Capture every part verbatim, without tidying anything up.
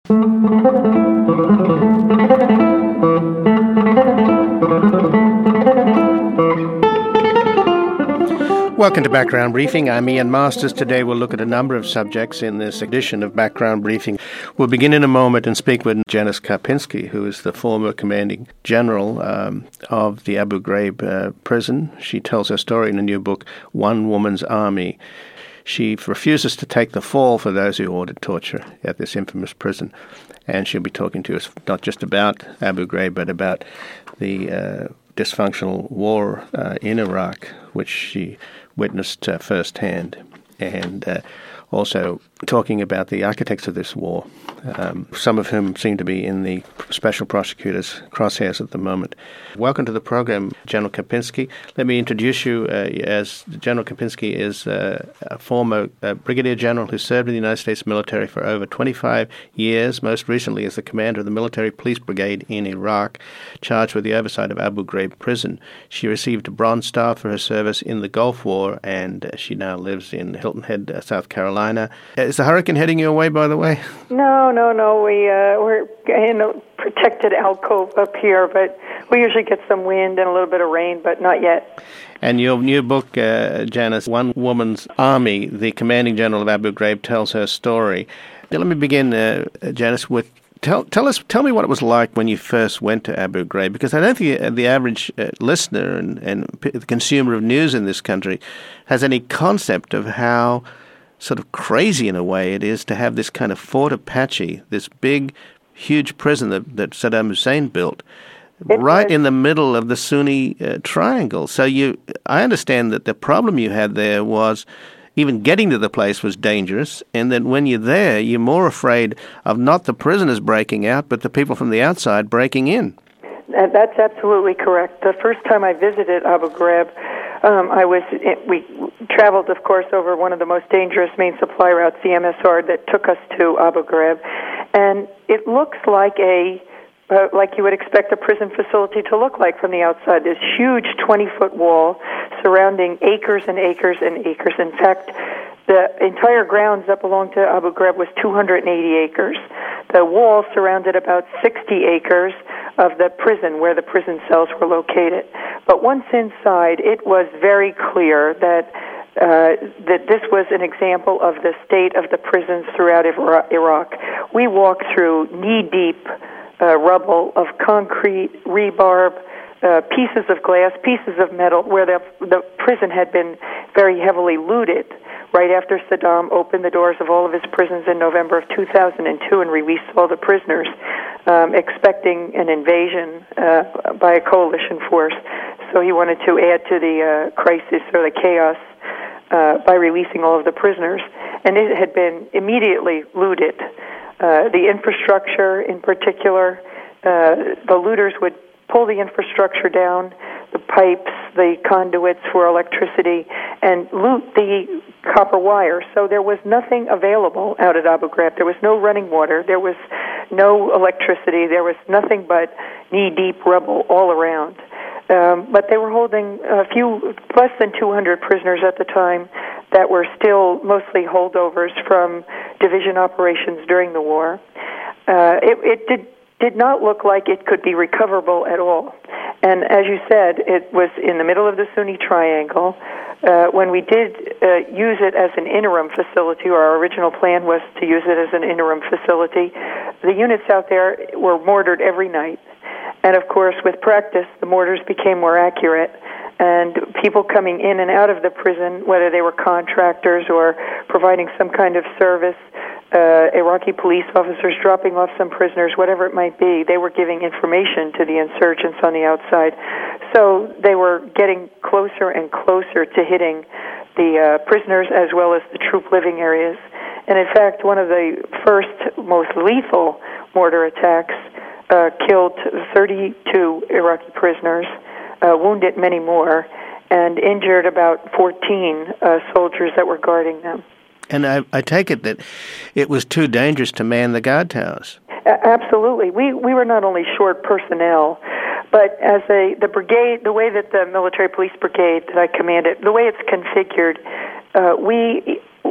Welcome to Background Briefing. I'm Ian Masters. Today we'll look at a number of subjects in this edition of Background Briefing. We'll begin in a moment and speak with Janice Karpinski, who is the former commanding general um, of the Abu Ghraib uh, prison. She tells her story in a new book, One Woman's Army. She refuses to take the fall for those who ordered torture at this infamous prison. And she'll be talking to us not just about Abu Ghraib, but about the uh, dysfunctional war uh, in Iraq, which she witnessed uh, firsthand, and uh, also talking about the architects of this war, um, some of whom seem to be in the special prosecutor's crosshairs at the moment. Welcome to the program, General Karpinski. Let me introduce you uh, as General Karpinski is uh, a former uh, brigadier general who served in the United States military for over twenty-five years, most recently as the commander of the military police brigade in Iraq, charged with the oversight of Abu Ghraib prison. She received a Bronze Star for her service in the Gulf War, and uh, she now lives in Hilton Head, uh, South Carolina. Uh, is the hurricane heading your way, by the way? No, no, no. We, uh, we're in a protected alcove up here, but we usually get some wind and a little bit of rain, but not yet. And your new book, uh, Janice, One Woman's Army, the commanding general of Abu Ghraib tells her story. Now, let me begin, uh, Janice, with tell tell us tell me what it was like when you first went to Abu Ghraib, because I don't think the, the average uh, listener and, and p- the consumer of news in this country has any concept of how sort of crazy in a way it is to have this kind of Fort Apache, this big, huge prison that, that Saddam Hussein built, it right was in the middle of the Sunni uh, triangle. So you, I understand that the problem you had there was even getting to the place was dangerous, and that when you're there, you're more afraid of not the prisoners breaking out, but the people from the outside breaking in. That's absolutely correct. The first time I visited Abu Ghraib, um, I was we traveled, of course, over one of the most dangerous main supply routes, the M S R, that took us to Abu Ghraib, and it looks like a Uh, like you would expect a prison facility to look like from the outside. This huge twenty-foot wall surrounding acres and acres and acres. In fact, the entire grounds that belonged to Abu Ghraib was two hundred eighty acres. The wall surrounded about sixty acres of the prison where the prison cells were located. But once inside, it was very clear that Uh, that this was an example of the state of the prisons throughout Iraq. We walked through knee-deep Uh, rubble of concrete, rebarb, uh, pieces of glass, pieces of metal, where the, the prison had been very heavily looted right after Saddam opened the doors of all of his prisons in November of two thousand two and released all the prisoners, um, expecting an invasion uh, by a coalition force. So he wanted to add to the uh, crisis or the chaos uh, by releasing all of the prisoners. And it had been immediately looted. Uh, the infrastructure in particular, uh, the looters would pull the infrastructure down, the pipes, the conduits for electricity, and loot the copper wire. So there was nothing available out at Abu Ghraib. There was no running water. There was no electricity. There was nothing but knee-deep rubble all around. Um, but they were holding a few, less than two hundred prisoners at the time that were still mostly holdovers from division operations during the war. Uh, it, it did, did not look like it could be recoverable at all. And as you said, it was in the middle of the Sunni triangle. Uh, when we did uh, use it as an interim facility, or our original plan was to use it as an interim facility, the units out there were mortared every night. And of course, with practice, the mortars became more accurate, and people coming in and out of the prison, whether they were contractors or providing some kind of service, uh, Iraqi police officers dropping off some prisoners, whatever it might be, they were giving information to the insurgents on the outside. So they were getting closer and closer to hitting the uh, prisoners as well as the troop living areas. And in fact, one of the first most lethal mortar attacks Uh, killed thirty-two Iraqi prisoners, uh, wounded many more, and injured about fourteen uh, soldiers that were guarding them. And I, I take it that it was too dangerous to man the guard towers. A- absolutely. We we were not only short personnel, but as a the brigade, the way that the military police brigade that I commanded, the way it's configured, uh, we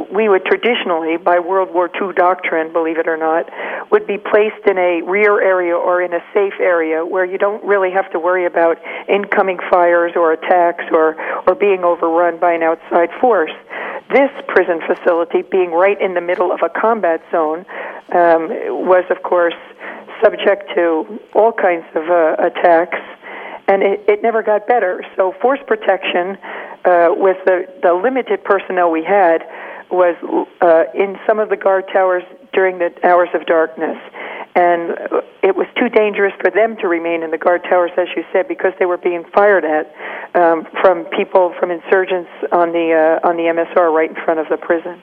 we would traditionally, by World War Two doctrine, believe it or not, would be placed in a rear area or in a safe area where you don't really have to worry about incoming fires or attacks or, or being overrun by an outside force. This prison facility, being right in the middle of a combat zone, um, was, of course, subject to all kinds of uh, attacks, and it, it never got better. So force protection, uh, with the, the limited personnel we had, was uh, in some of the guard towers during the hours of darkness. And it was too dangerous for them to remain in the guard towers, as you said, because they were being fired at um, from people, from insurgents on the uh, on the M S R right in front of the prison.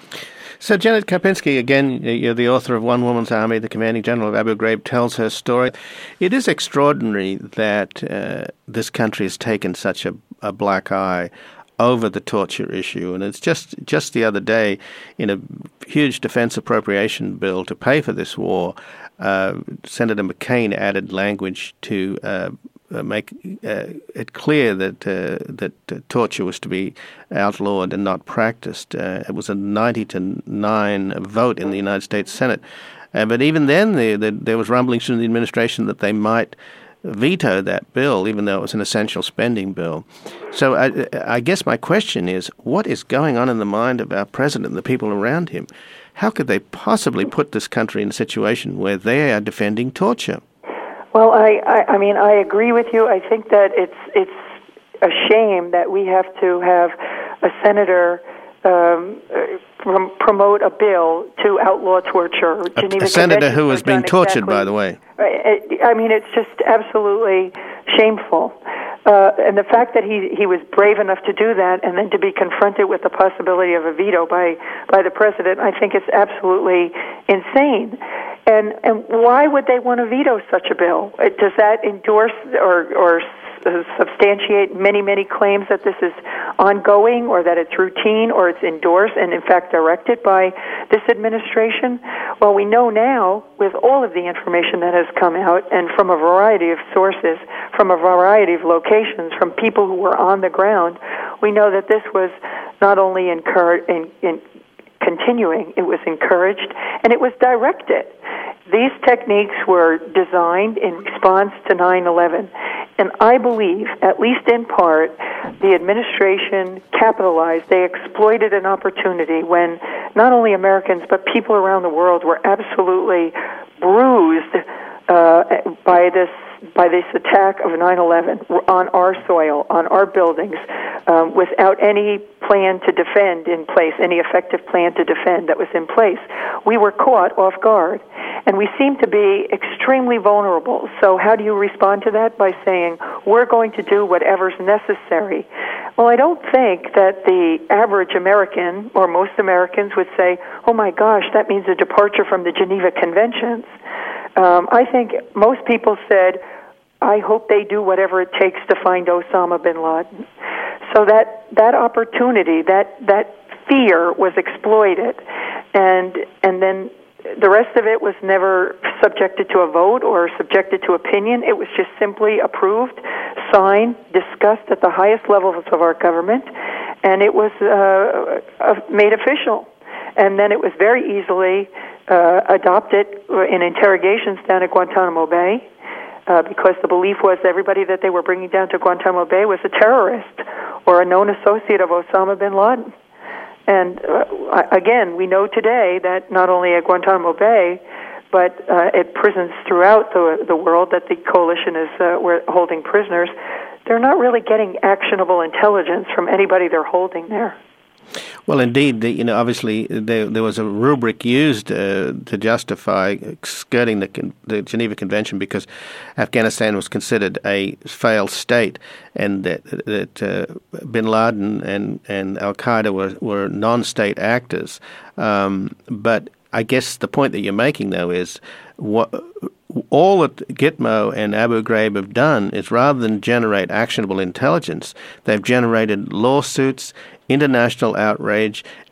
So Janet Karpinski, again, you're the author of One Woman's Army, the commanding general of Abu Ghraib, tells her story. It is extraordinary that uh, this country has taken such a, a black eye over the torture issue. And it's just just the other day, in a huge defense appropriation bill to pay for this war, uh, Senator McCain added language to uh, make uh, it clear that uh, that uh, torture was to be outlawed and not practiced. Uh, it was a ninety to nine vote in the United States Senate. Uh, but even then, the, the, there was rumblings from the administration that they might veto that bill, even though it was an essential spending bill. So I, I guess my question is, what is going on in the mind of our president and the people around him? How could they possibly put this country in a situation where they are defending torture? Well, I, I, I mean, I agree with you. I think that it's it's a shame that we have to have a senator um, prom- promote a bill to outlaw torture. A, Geneva a senator who has been tortured, exactly, by the way. I mean, it's just absolutely shameful. Uh, and the fact that he, he was brave enough to do that and then to be confronted with the possibility of a veto by, by the president, I think it's absolutely insane. And and why would they want to veto such a bill? Does that endorse or, or substantiate many, many claims that this is ongoing or that it's routine or it's endorsed and, in fact, directed by this administration? Well, we know now, with all of the information that has come out and from a variety of sources, from a variety of locations, from people who were on the ground, we know that this was not only encouraged, in, in continuing, it was encouraged, and it was directed. These techniques were designed in response to nine eleven. And I believe, at least in part, the administration capitalized, they exploited an opportunity when not only Americans, but people around the world were absolutely bruised uh, by this by this attack of nine eleven on our soil, on our buildings, um, without any plan to defend in place, any effective plan to defend that was in place. We were caught off guard, and we seem to be extremely vulnerable. So how do you respond to that? By saying, we're going to do whatever's necessary. Well, I don't think that the average American, or most Americans, would say, oh my gosh, that means a departure from the Geneva Conventions. Um, I think most people said, I hope they do whatever it takes to find Osama bin Laden. So that that opportunity, that that fear was exploited, and and then the rest of it was never subjected to a vote or subjected to opinion. It was just simply approved, signed, discussed at the highest levels of our government, and it was uh, made official. And then it was very easily uh, adopted in interrogations down at Guantanamo Bay, uh, because the belief was everybody that they were bringing down to Guantanamo Bay was a terrorist or a known associate of Osama bin Laden. And uh, again, we know today that not only at Guantanamo Bay, but uh, at prisons throughout the the world that the coalition is uh, we're holding prisoners, they're not really getting actionable intelligence from anybody they're holding there. Well, indeed, you know, obviously there, there was a rubric used uh, to justify skirting the, the Geneva Convention because Afghanistan was considered a failed state, and that, that uh, bin Laden and, and Al-Qaeda were, were non-state actors. Um, but I guess the point that you're making, though, is what all that Gitmo and Abu Ghraib have done is, rather than generate actionable intelligence, they've generated lawsuits, international outrage,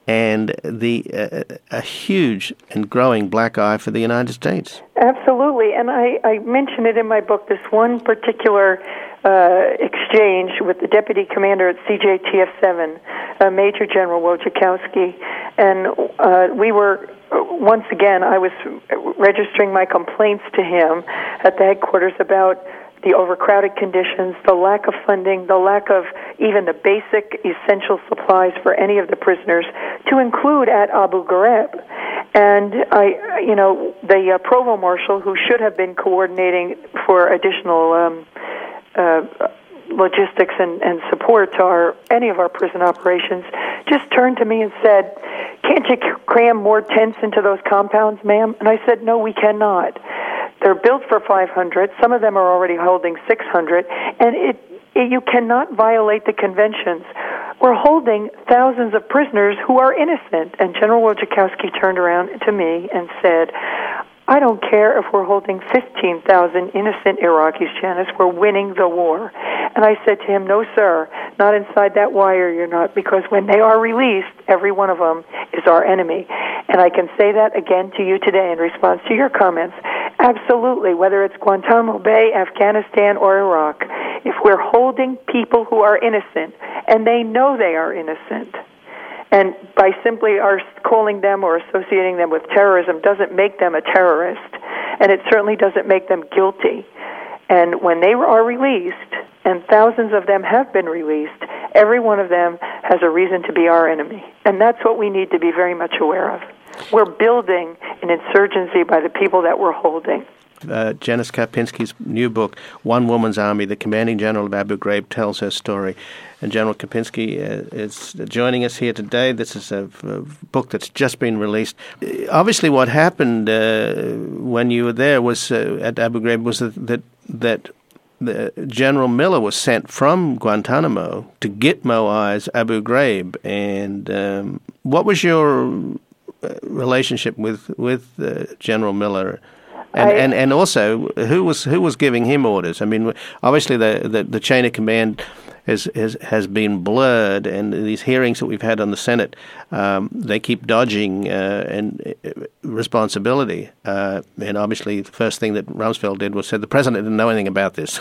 and the uh, a huge and growing black eye for the United States. Absolutely, and I, I mention it in my book, this one particular uh, exchange with the deputy commander at C J T F seven, uh, Major General Wojciechowski, and uh, we were, once again, I was registering my complaints to him at the headquarters about the overcrowded conditions, the lack of funding, the lack of even the basic essential supplies for any of the prisoners, to include at Abu Ghraib. And I, you know, the uh, provost marshal, who should have been coordinating for additional um, uh, logistics and, and support to our any of our prison operations, just turned to me and said, "Can't you cram more tents into those compounds, ma'am?" And I said, "No, we cannot. They're built for five hundred. Some of them are already holding six hundred, and it, it, you cannot violate the conventions. We're holding thousands of prisoners who are innocent." And General Wojciechowski turned around to me and said, "I don't care if we're holding fifteen thousand innocent Iraqis, Janice. We're winning the war." And I said to him, "No, sir, not inside that wire you're not, because when they are released, every one of them is our enemy." And I can say that again to you today in response to your comments. Absolutely, whether it's Guantanamo Bay, Afghanistan, or Iraq, if we're holding people who are innocent, and they know they are innocent, and by simply our calling them or associating them with terrorism doesn't make them a terrorist, and it certainly doesn't make them guilty. And when they are released, and thousands of them have been released, every one of them has a reason to be our enemy. And that's what we need to be very much aware of. We're building an insurgency by the people that we're holding. Uh, Janice Karpinski's new book, One Woman's Army, the commanding general of Abu Ghraib tells her story. And General Karpinski uh, is joining us here today. This is a, a book that's just been released. Obviously, what happened uh, when you were there was uh, at Abu Ghraib was that, that, that the General Miller was sent from Guantanamo to Gitmo Eyes Abu Ghraib. And um, what was your relationship with with uh, General Miller? And, I, and and also, who was who was giving him orders? I mean, obviously the, the, the chain of command has, has has been blurred, and these hearings that we've had on the Senate, um, they keep dodging uh, and uh, responsibility. Uh, and obviously, the first thing that Rumsfeld did was said the president didn't know anything about this.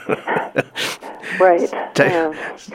Right. Yeah.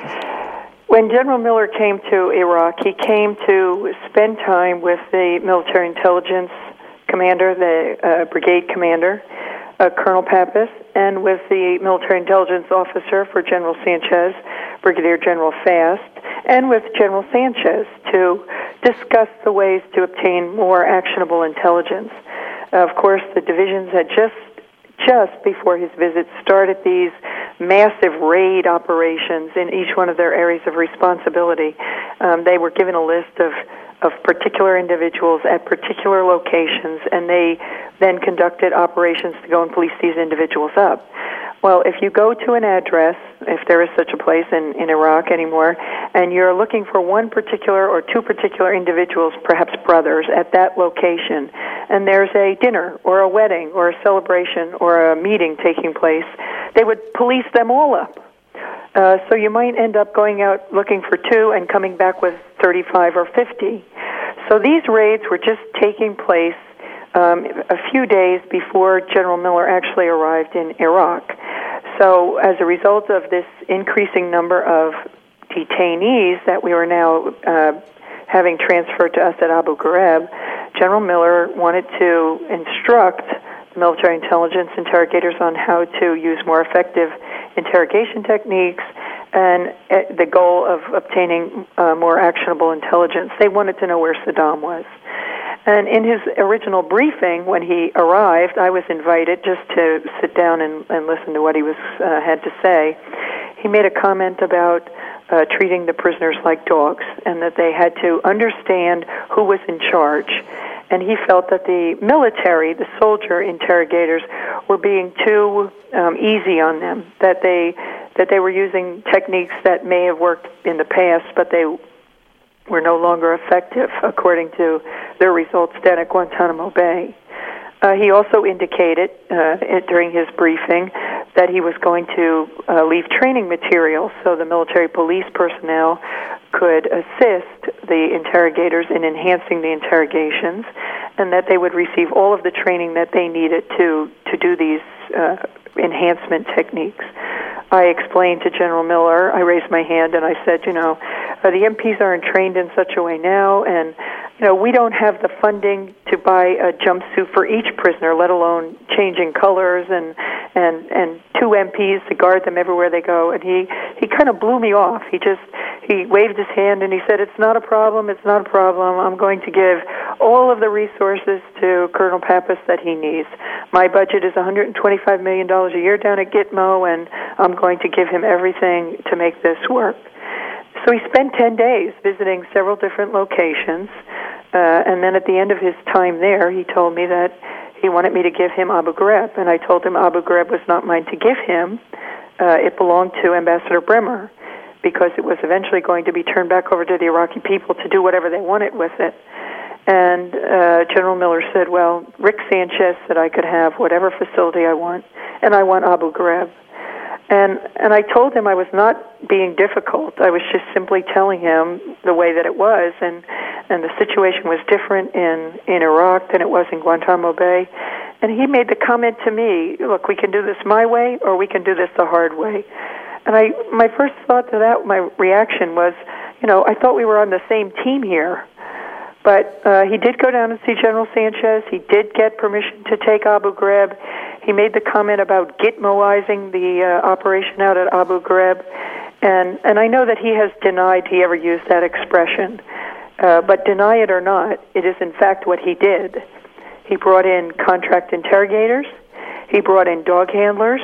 When General Miller came to Iraq, he came to spend time with the military intelligence commander, the uh, brigade commander, uh, Colonel Pappas, and with the military intelligence officer for General Sanchez, Brigadier General Fast, and with General Sanchez to discuss the ways to obtain more actionable intelligence. Uh, of course, the divisions had just just before his visit started these massive raid operations in each one of their areas of responsibility. Um, they were given a list of of particular individuals at particular locations, and they then conducted operations to go and police these individuals up. Well, if you go to an address, if there is such a place in, in Iraq anymore, and you're looking for one particular or two particular individuals, perhaps brothers, at that location, and there's a dinner or a wedding or a celebration or a meeting taking place, they would police them all up. Uh, so you might end up going out looking for two and coming back with thirty-five or fifty. So these raids were just taking place um, a few days before General Miller actually arrived in Iraq. So as a result of this increasing number of detainees that we were now uh, having transferred to us at Abu Ghraib, General Miller wanted to instruct military intelligence interrogators on how to use more effective interrogation techniques and uh, the goal of obtaining uh, more actionable intelligence. They wanted to know where Saddam was. And in his original briefing, when he arrived, I was invited just to sit down and, and listen to what he was uh, had to say. He made a comment about uh, treating the prisoners like dogs, and that they had to understand who was in charge. And he felt that the military, the soldier interrogators, were being too um, easy on them, that they that they were using techniques that may have worked in the past, but they were no longer effective, according to their results down at Guantanamo Bay. Uh, he also indicated uh, it, during his briefing that he was going to uh, leave training materials so the military police personnel could assist the interrogators in enhancing the interrogations, and that they would receive all of the training that they needed to, to do these uh, enhancement techniques. I explained to General Miller, I raised my hand and I said, you know, uh, the M Ps aren't trained in such a way now, and you know, we don't have the funding to buy a jumpsuit for each prisoner, let alone changing colors and and and two M Ps to guard them everywhere they go. And he he kind of blew me off. He just he waved his hand and he said, "It's not a problem. It's not a problem. I'm going to give all of the resources to Colonel Pappas that he needs. My budget is one hundred twenty-five million dollars a year down at Gitmo, and I'm going to give him everything to make this work." So he spent ten days visiting several different locations, uh, and then at the end of his time there, he told me that he wanted me to give him Abu Ghraib, and I told him Abu Ghraib was not mine to give him. Uh, it belonged to Ambassador Bremer, because it was eventually going to be turned back over to the Iraqi people to do whatever they wanted with it. And uh, General Miller said, well, Rick Sanchez said I could have whatever facility I want, and I want Abu Ghraib. And and I told him I was not being difficult. I was just simply telling him the way that it was, and and the situation was different in, in Iraq than it was in Guantanamo Bay. And he made the comment to me, look, we can do this my way or we can do this the hard way. And I my first thought to that, my reaction was, you know, I thought we were on the same team here. But uh, he did go down and see General Sanchez. He did get permission to take Abu Ghraib. He made the comment about Gitmoizing the uh, operation out at Abu Ghraib. And, and I know that he has denied he ever used that expression. Uh, but deny it or not, it is in fact what he did. He brought in contract interrogators. He brought in dog handlers.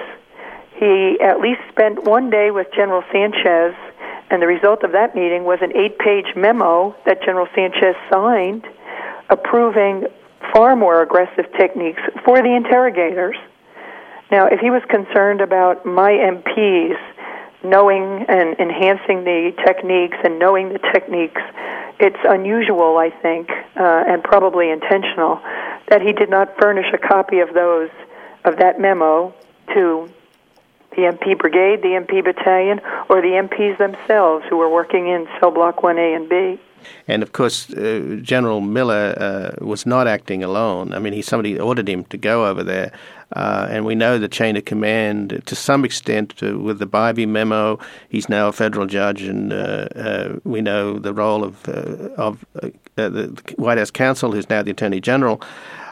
He at least spent one day with General Sanchez, and the result of that meeting was an eight-page memo that General Sanchez signed approving far more aggressive techniques for the interrogators. Now, if he was concerned about my M Ps knowing and enhancing the techniques and knowing the techniques, it's unusual, I think, uh, and probably intentional, that he did not furnish a copy of those, of that memo to the M P Brigade, the M P Battalion, or the M Ps themselves who were working in Cell Block one A and B. And, of course, uh, General Miller uh, was not acting alone. I mean, he somebody ordered him to go over there. Uh, and we know the chain of command, to some extent, uh, with the Bybee memo. He's now a federal judge, and uh, uh, we know the role of, uh, of uh, the White House counsel, who's now the Attorney General,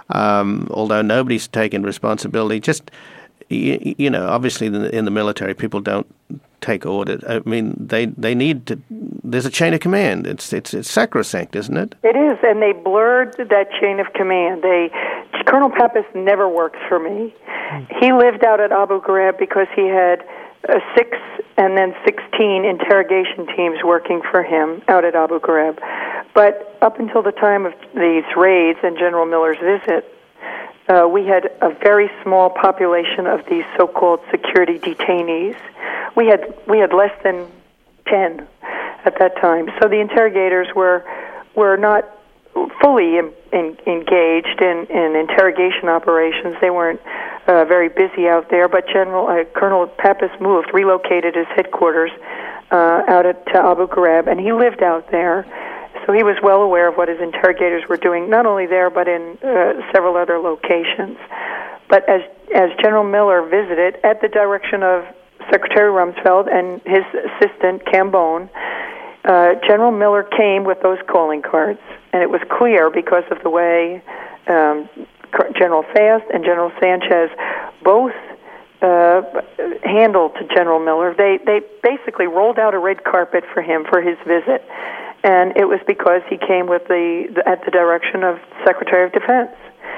um, although nobody's taken responsibility. Just, you, you know, obviously in the, in the military, people don't take orders. I mean, they they need to. There's a chain of command. It's it's it's sacrosanct, isn't it? It is, and they blurred that chain of command. They Colonel Pappas never worked for me. He lived out at Abu Ghraib because he had uh, six and then sixteen interrogation teams working for him out at Abu Ghraib. But up until the time of these raids and General Miller's visit, Uh, we had a very small population of these so-called security detainees. We had we had less than ten at that time. So the interrogators were were not fully in, in, engaged in, in interrogation operations. They weren't uh, very busy out there. But General uh, Colonel Pappas moved, relocated his headquarters uh, out at to Abu Ghraib, and he lived out there. So he was well aware of what his interrogators were doing, not only there, but in uh, several other locations. But as as General Miller visited, at the direction of Secretary Rumsfeld and his assistant, Cambone, uh, General Miller came with those calling cards. And it was clear because of the way um, General Fast and General Sanchez both uh, handled to General Miller. They, they basically rolled out a red carpet for him for his visit. And it was because he came with the, the at the direction of Secretary of Defense.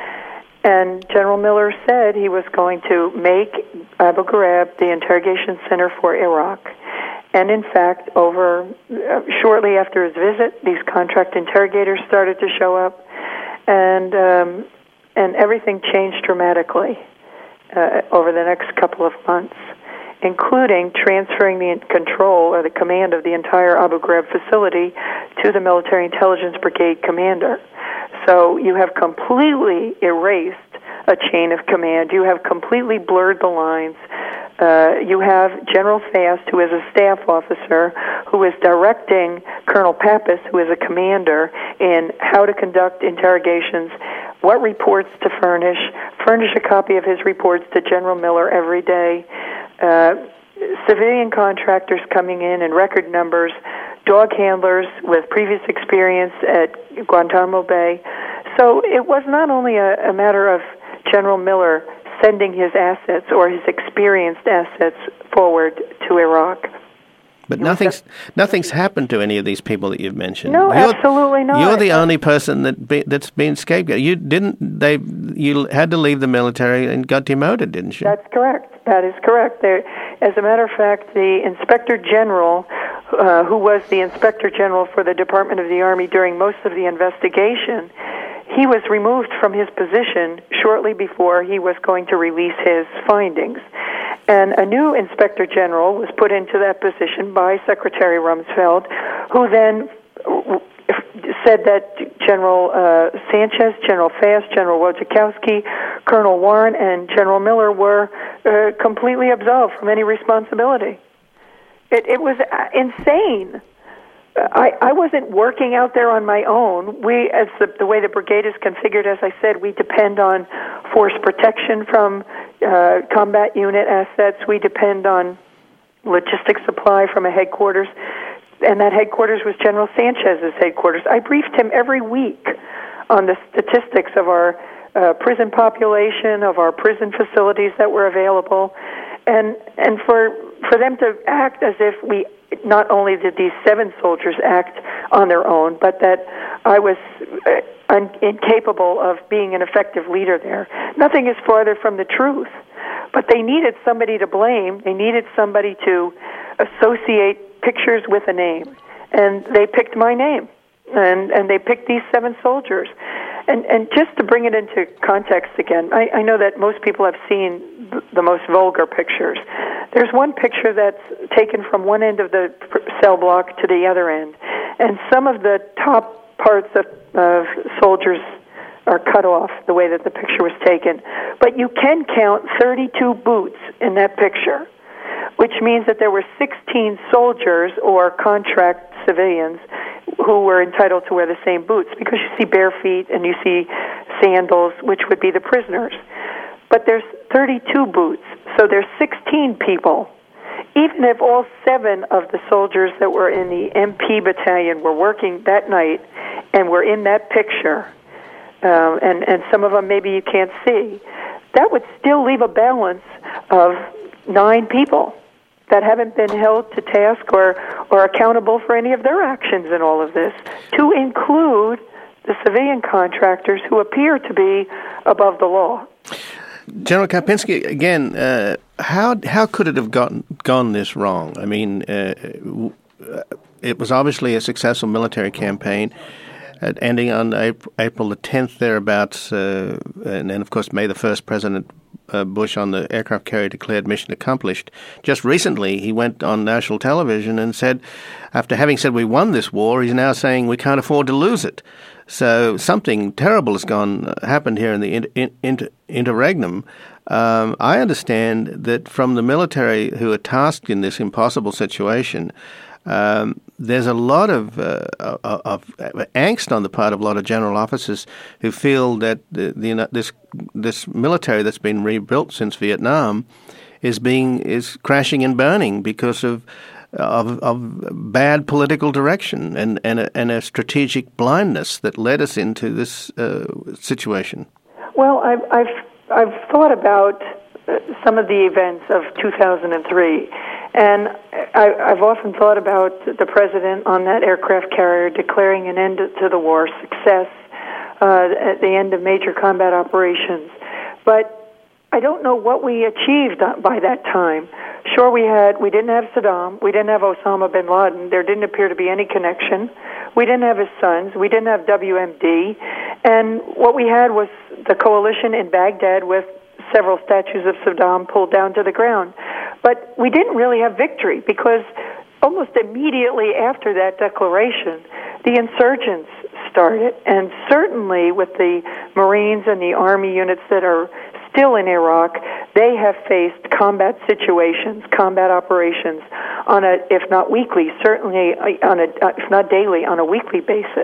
And General Miller said he was going to make Abu Ghraib the interrogation center for Iraq. And in fact, over uh, shortly after his visit, these contract interrogators started to show up, and um, and everything changed dramatically uh, over the next couple of months, including transferring the control or the command of the entire Abu Ghraib facility to the Military Intelligence Brigade commander. So you have completely erased a chain of command. You have completely blurred the lines. Uh, you have General Fast, who is a staff officer, who is directing Colonel Pappas, who is a commander, in how to conduct interrogations, what reports to furnish, furnish a copy of his reports to General Miller every day, uh, civilian contractors coming in in record numbers, dog handlers with previous experience at Guantanamo Bay. So it was not only a, a matter of General Miller sending his assets or his experienced assets forward to Iraq. But nothing's nothing's happened to any of these people that you've mentioned. No, you're, absolutely not. You're the only person that be, that's been scapegoated. You didn't. They you had to leave the military and got demoted, didn't you? That's correct. That is correct. There, as a matter of fact, the Inspector General, uh, who was the Inspector General for the Department of the Army during most of the investigation, he was removed from his position shortly before he was going to release his findings. And a new Inspector General was put into that position by Secretary Rumsfeld, who then said that General uh, Sanchez, General Fast, General Wojciechowski, Colonel Warren, and General Miller were uh, completely absolved from any responsibility. It, it was insane. I, I wasn't working out there on my own. We, as the, the way the brigade is configured, as I said, we depend on force protection from uh, combat unit assets. We depend on logistic supply from a headquarters, and that headquarters was General Sanchez's headquarters. I briefed him every week on the statistics of our uh, prison population, of our prison facilities that were available, and and for for them to act as if we not only did these seven soldiers act on their own, but that I was uh, un- incapable of being an effective leader there. Nothing is farther from the truth. But they needed somebody to blame. They needed somebody to associate pictures with a name. And they picked my name. And and they picked these seven soldiers. And and just to bring it into context again, I, I know that most people have seen the most vulgar pictures. There's one picture that's taken from one end of the cell block to the other end, and some of the top parts of, of soldiers are cut off the way that the picture was taken. But you can count thirty-two boots in that picture, which means that there were sixteen soldiers or contract civilians who were entitled to wear the same boots, because you see bare feet and you see sandals, which would be the prisoners. But there's thirty-two boots, so there's sixteen people. Even if all seven of the soldiers that were in the M P battalion were working that night and were in that picture, um, and, and some of them maybe you can't see, that would still leave a balance of nine people that haven't been held to task or, or accountable for any of their actions in all of this, to include the civilian contractors who appear to be above the law. General Karpinski, again, uh, how how could it have gotten gone this wrong? I mean, uh, it was obviously a successful military campaign, uh, ending on April, April the tenth thereabouts, uh, and then, of course, May the first, President uh, Bush on the aircraft carrier declared mission accomplished. Just recently, he went on national television and said, after having said we won this war, he's now saying we can't afford to lose it. So something terrible has gone uh, happened here in the inter, inter, interregnum. Um, I understand that from the military who are tasked in this impossible situation, um, there's a lot of, uh, of, of angst on the part of a lot of general officers who feel that the, the, this this military that's been rebuilt since Vietnam is being is crashing and burning because of. Of, of bad political direction and, and, a, and a strategic blindness that led us into this uh, situation. Well, I've, I've, I've thought about uh, some of the events of two thousand three, and I, I've often thought about the president on that aircraft carrier declaring an end to the war, success uh, at the end of major combat operations. But I don't know what we achieved by that time. Sure, we had, we didn't have Saddam, we didn't have Osama bin Laden, there didn't appear to be any connection, we didn't have his sons, we didn't have W M D, and what we had was the coalition in Baghdad with several statues of Saddam pulled down to the ground. But we didn't really have victory, because almost immediately after that declaration, the insurgents started, and certainly with the Marines and the Army units that are still in Iraq, they have faced combat situations, combat operations on a, if not weekly, certainly on a, if not daily, on a weekly basis.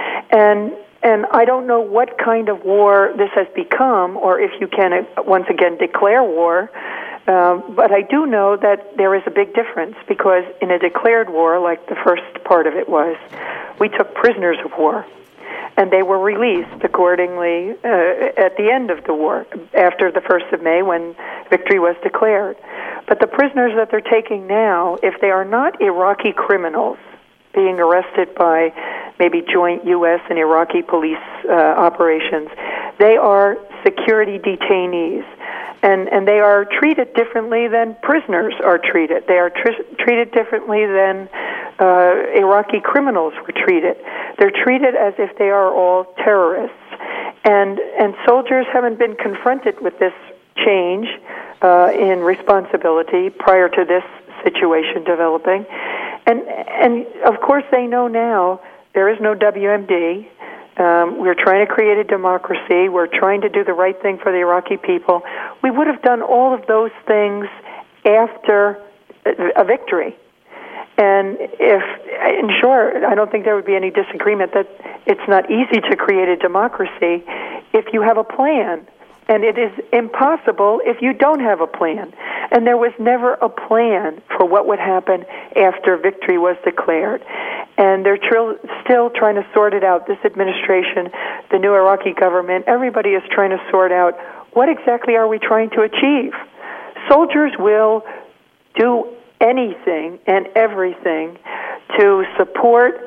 And and I don't know what kind of war this has become, or if you can once again declare war. Um, but I do know that there is a big difference, because in a declared war, like the first part of it was, we took prisoners of war, and they were released accordingly uh, at the end of the war, after the first of May, when victory was declared. But the prisoners that they're taking now, if they are not Iraqi criminals being arrested by maybe joint U S and Iraqi police uh, operations, they are security detainees. And and they are treated differently than prisoners are treated. They are tr- treated differently than uh, Iraqi criminals were treated. They're treated as if they are all terrorists. And and soldiers haven't been confronted with this change uh, in responsibility prior to this situation developing. And and of course they know now there is no W M D. Um, we're trying to create a democracy. We're trying to do the right thing for the Iraqi people. We would have done all of those things after a victory. And if, and sure, I don't think there would be any disagreement that it's not easy to create a democracy if you have a plan. And it is impossible if you don't have a plan. And there was never a plan for what would happen after victory was declared. And they're tr- still trying to sort it out. This administration, the new Iraqi government, everybody is trying to sort out what exactly are we trying to achieve. Soldiers will do anything and everything to support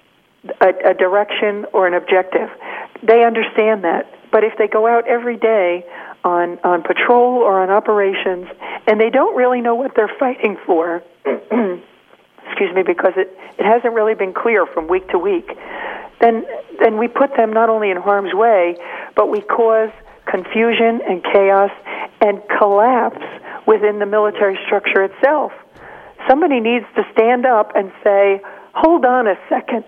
a, a direction or an objective. They understand that. But if they go out every day on, on patrol or on operations, and they don't really know what they're fighting for, excuse me, because it, it hasn't really been clear from week to week, then then we put them not only in harm's way, but we cause confusion and chaos and collapse within the military structure itself. Somebody needs to stand up and say, hold on a second,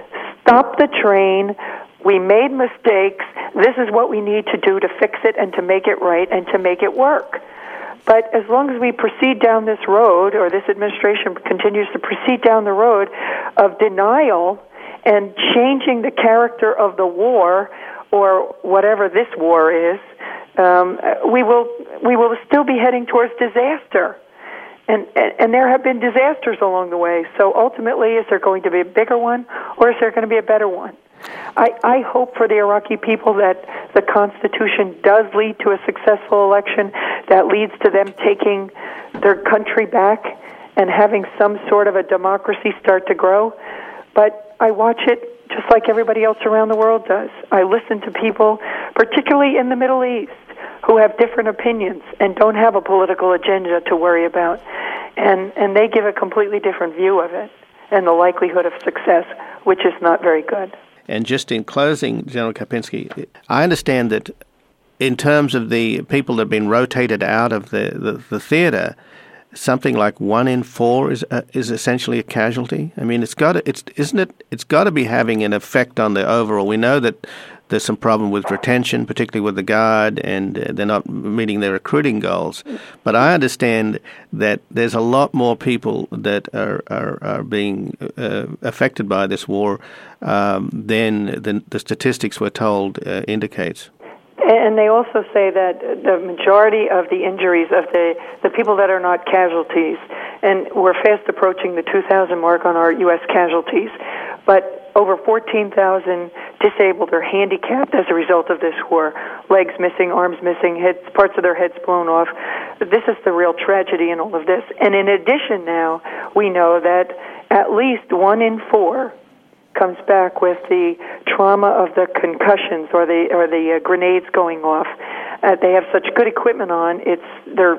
stop the train, we made mistakes, this is what we need to do to fix it and to make it right and to make it work. But as long as we proceed down this road, or this administration continues to proceed down the road of denial and changing the character of the war, or whatever this war is, um, we will we will still be heading towards disaster. And, and and there have been disasters along the way. So ultimately, is there going to be a bigger one, or is there going to be a better one? I, I hope for the Iraqi people that the Constitution does lead to a successful election that leads to them taking their country back and having some sort of a democracy start to grow. But I watch it just like everybody else around the world does. I listen to people, particularly in the Middle East, who have different opinions and don't have a political agenda to worry about. And, and they give a completely different view of it and the likelihood of success, which is not very good. And just in closing, General Karpinski, I understand that in terms of the people that have been rotated out of the, the, the theater, something like one in four is uh, is essentially a casualty. I mean, it's got to, it's isn't it? It's got to be having an effect on the overall. We know that there's some problem with retention, particularly with the Guard, and uh, they're not meeting their recruiting goals. But I understand that there's a lot more people that are are, are being uh, affected by this war um, than the, the statistics we're told uh, indicates. And they also say that the majority of the injuries of the, the people that are not casualties, and we're fast approaching the two thousand mark on our U S casualties, but over fourteen thousand disabled or handicapped as a result of this war. Legs missing, arms missing, heads, parts of their heads blown off. This is the real tragedy in all of this. And in addition now, we know that at least one in four comes back with the trauma of the concussions or the or the uh, grenades going off. Uh, they have such good equipment on; it's they're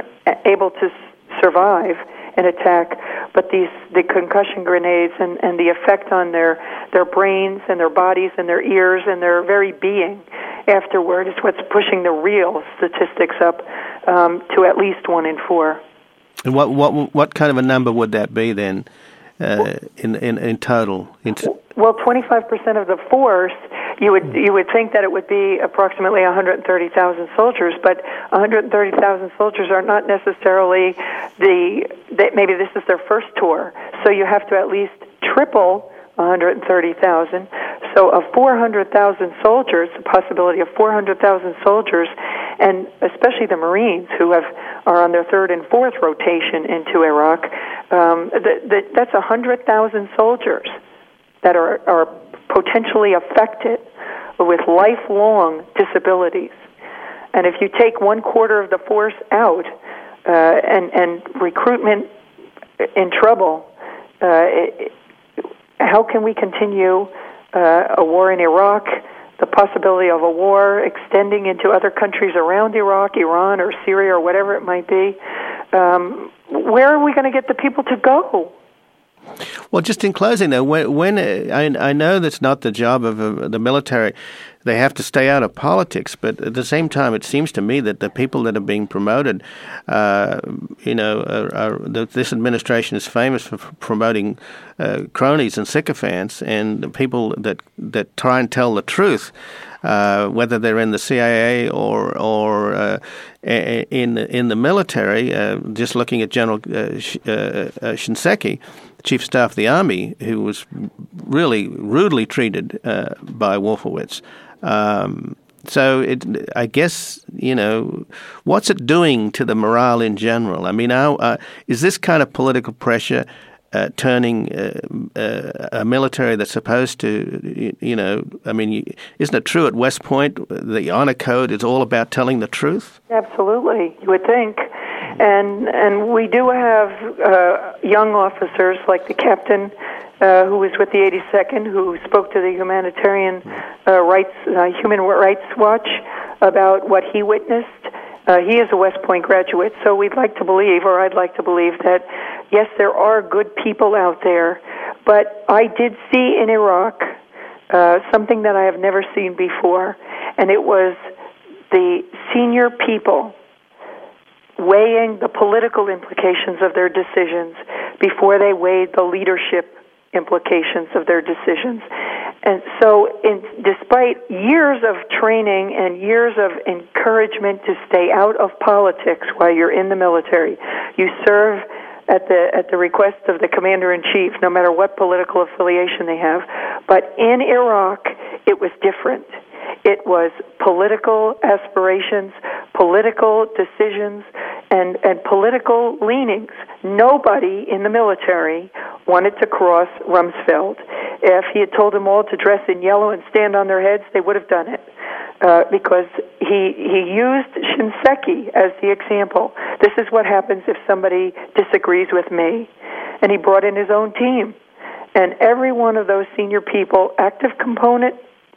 able to s- survive an attack. But these the concussion grenades and, and the effect on their their brains and their bodies and their ears and their very being afterward is what's pushing the real statistics up um, to at least one in four. And what what what kind of a number would that be then? Uh, in, in in total? In t- well, twenty-five percent of the force You would you would think that it would be approximately one hundred thirty thousand soldiers, but one hundred thirty thousand soldiers are not necessarily the, they, maybe this is their first tour, so you have to at least triple one hundred thirty thousand. So of four hundred thousand soldiers, the possibility of four hundred thousand soldiers, and especially the Marines who have are on their third and fourth rotation into Iraq, um, the, the, that's one hundred thousand soldiers that are, are potentially affected with lifelong disabilities. And if you take one quarter of the force out uh, and, and recruitment in trouble, uh, it, how can we continue uh, a war in Iraq, the possibility of a war extending into other countries around Iraq, Iran, or Syria, or whatever it might be? Um, where are we going to get the people to go? Well, just in closing, though, when, when uh, I, I know that's not the job of uh, the military, they have to stay out of politics. But at the same time, it seems to me that the people that are being promoted, uh, you know, are, are, this administration is famous for promoting uh, cronies and sycophants, and the people that that try and tell the truth. Uh, whether they're in the C I A or or uh, in in the military, uh, just looking at General uh, Sh- uh, uh, Shinseki, Chief of Staff of the Army, who was really rudely treated uh, by Wolfowitz. Um, so it, I guess, you know, what's it doing to the morale in general? I mean, how, uh, is this kind of political pressure Uh, turning uh, uh, a military that's supposed to, you, you know, I mean, you, isn't it true at West Point the honor code is all about telling the truth? Absolutely, you would think. And and we do have uh, young officers like the captain uh, who was with the eighty-second, who spoke to the humanitarian uh, rights, uh, Human Rights Watch about what he witnessed. Uh, he is a West Point graduate, so we'd like to believe, or I'd like to believe, that yes, there are good people out there, but I did see in Iraq uh, something that I have never seen before, and it was the senior people weighing the political implications of their decisions before they weighed the leadership implications of their decisions. And so in, despite years of training and years of encouragement to stay out of politics while you're in the military, you serve at the at the request of the commander-in-chief, no matter what political affiliation they have. But in Iraq, it was different. It was political aspirations, political decisions, and, and political leanings. Nobody in the military wanted to cross Rumsfeld. If he had told them all to dress in yellow and stand on their heads, they would have done it. Uh, because he he used Shinseki as the example. This is what happens if somebody disagrees with me. And he brought in his own team. And every one of those senior people, active component,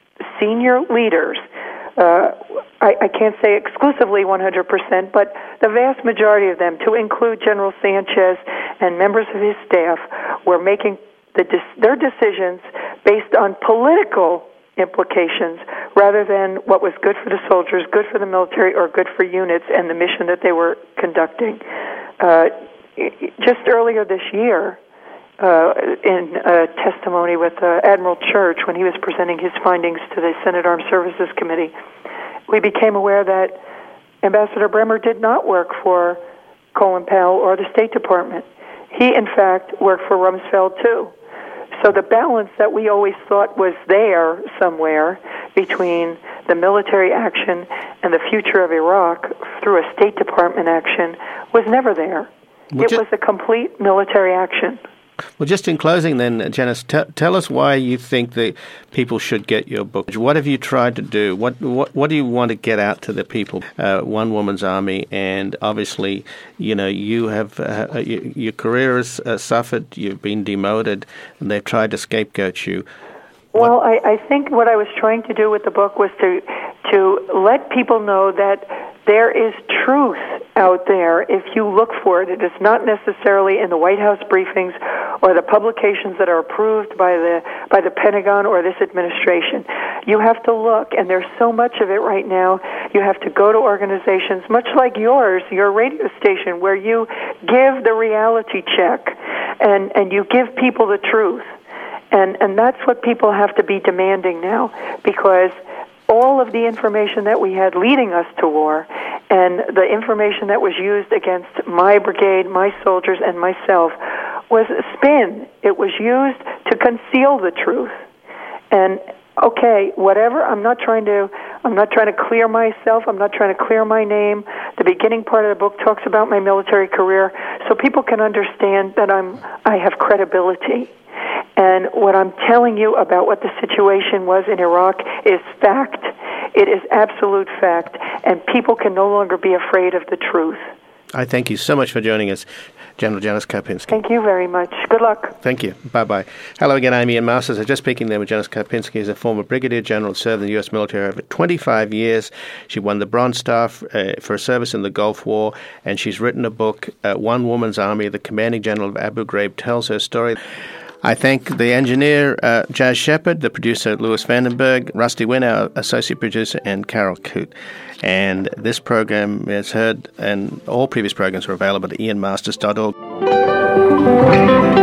senior leaders, uh, I, I can't say exclusively one hundred percent, but the vast majority of them, to include General Sanchez and members of his staff, were making the, their decisions based on political implications rather than what was good for the soldiers, good for the military, or good for units and the mission that they were conducting. Uh, just earlier this year, uh, in a testimony with uh, Admiral Church, when he was presenting his findings to the Senate Armed Services Committee, we became aware that Ambassador Bremer did not work for Colin Powell or the State Department. He, in fact, worked for Rumsfeld, too. So the balance that we always thought was there somewhere between the military action and the future of Iraq through a State Department action was never there. Well, it was a complete military action. Well, just in closing then, Janice, t- tell us why you think that people should get your book. What have you tried to do? What what, what do you want to get out to the people? Uh, One Woman's Army, and obviously, you know, you have uh, you, your career has uh, suffered. You've been demoted, and they've tried to scapegoat you. What? Well, I, I think what I was trying to do with the book was to to let people know that there is truth out there if you look for it. It is not necessarily in the White House briefings or the publications that are approved by the by the Pentagon or this administration. You have to look, and there's so much of it right now. You have to go to organizations, much like yours, your radio station, where you give the reality check and, and you give people the truth. And, and that's what people have to be demanding now, because all of the information that we had leading us to war and the information that was used against my brigade, my soldiers, and myself was spin. It was used to conceal the truth. And okay, whatever, I'm not trying to I'm not trying to clear myself, I'm not trying to clear my name. The beginning part of the book talks about my military career so people can understand that I'm I have credibility. And what I'm telling you about what the situation was in Iraq is fact. It is absolute fact, and people can no longer be afraid of the truth. I thank you so much for joining us, General Janice Karpinski. Thank you very much. Good luck. Thank you. Bye-bye. Hello again, I'm Ian Masters. I'm just speaking there with Janice Karpinski. She's a former brigadier general, served in the U S military over twenty-five years. She won the Bronze Star uh, for service in the Gulf War, and she's written a book, uh, One Woman's Army. The commanding general of Abu Ghraib tells her story. I thank the engineer, uh, Jazz Shepard, the producer, Louis Vandenberg, Rusty Wynn, our associate producer, and Carol Coote. And this program is heard, and all previous programs are available at ian masters dot org.